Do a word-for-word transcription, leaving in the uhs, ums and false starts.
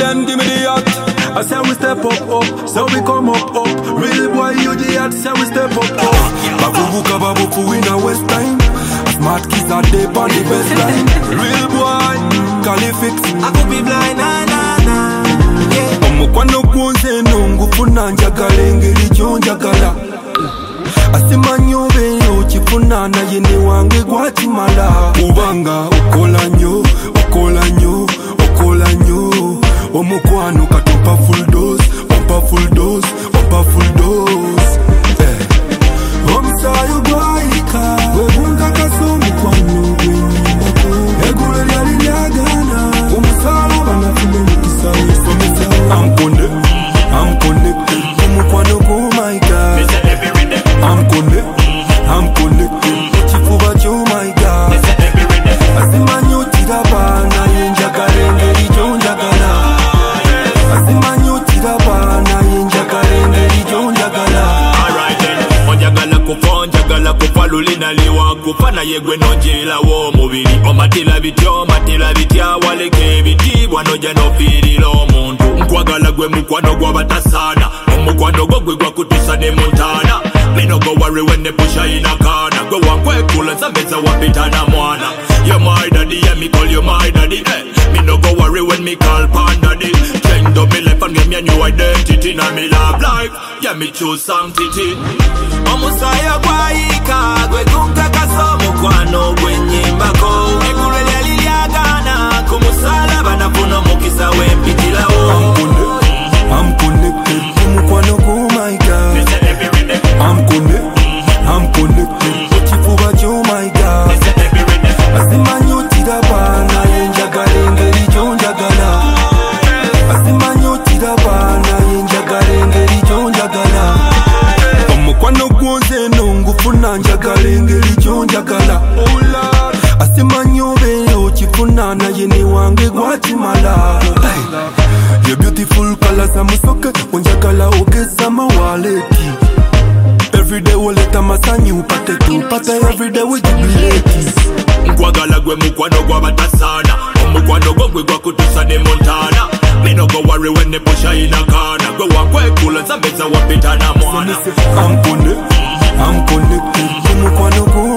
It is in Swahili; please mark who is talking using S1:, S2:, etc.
S1: and give me the yacht. I say we step up, up, so we come up, up. Real boy, you the yacht, say we step up, up. Babu kababu fu in a West time. Smart kids are deep on the best line. Real boy, Cali fix.
S2: I could be blind, na na na. Yeah.
S1: Omukwano kunze nongufuna njagala engeri gyonjagala. Asimanyo beyo kifuna naye ne wange gwakimala. Kubanga okola nnyo, okola nnyo, okola nnyo. Omukwano katupa full dose, ompa full dose, ompa full dose. Eh. Omusayo gwayika, webunga kaso omukwano gwenyumbako. Egule lyali lyagana, omusalaba nafune mukisa wesomesa. I'm connected, I'm connected. Omukwano go my God. I'm connected, I'm connected. Chifuba cho my God. Asimanyo tiraba na yenjagala engeri gyonjagala. Asimanyo tiraba na yenjagala engeri gyonjagala.
S3: Alright then, onjagala kufa onjagala kufa lulina liwa kufa naye gwe nonjirawo omubiri. Omatira bityo omatira bitya waleke ebitibwa noja nofiirira omuntu. Nkwagala gwe mukwano gw'abatasaana, omukwano gwo gwe gwakutusa ne Montana. Me no go worry when they push her in a corner. Go one quick cool and some better one bit and a mwana. You're my daddy, yeah, me call you my daddy, eh. Me no go worry when me call pan daddy. Change up me life and give me a new identity. Now me love life, yeah, me choose sanctity.
S2: Omusaya gwayika, gwe kunkakasa omukwano gwenyumbako. Egule lyali lyagana, kumusalaba nafuna omukisa w'empitirawo.
S1: I'm connected, omukwano go my God. I'm connected, I'm connected. Chifuba cho my God. Asimanyo tiraba na yenjagala engeri gyonjagala. Asimanyo tiraba na yenjagala engeri gyonjagala. Omukwano gwonze nongufuna njagala engeri gyonjagala. Asimanyo beyo kifuna naye ne wange gwakimala. Your beautiful colors amusoke onjagala ogeza mawaleti. Every day we let a masanyu pate tu pate every day we jubilate.
S3: Nkwagala gwe mukwano gw'abatasaana, omukwano gwo gwe gwakutusa ne Montana. Me no go worry when they push her in a corner. Gwe wakwekula nsambeza wapita na mwana.
S1: I'm connected, I'm connected. Omukwano gwo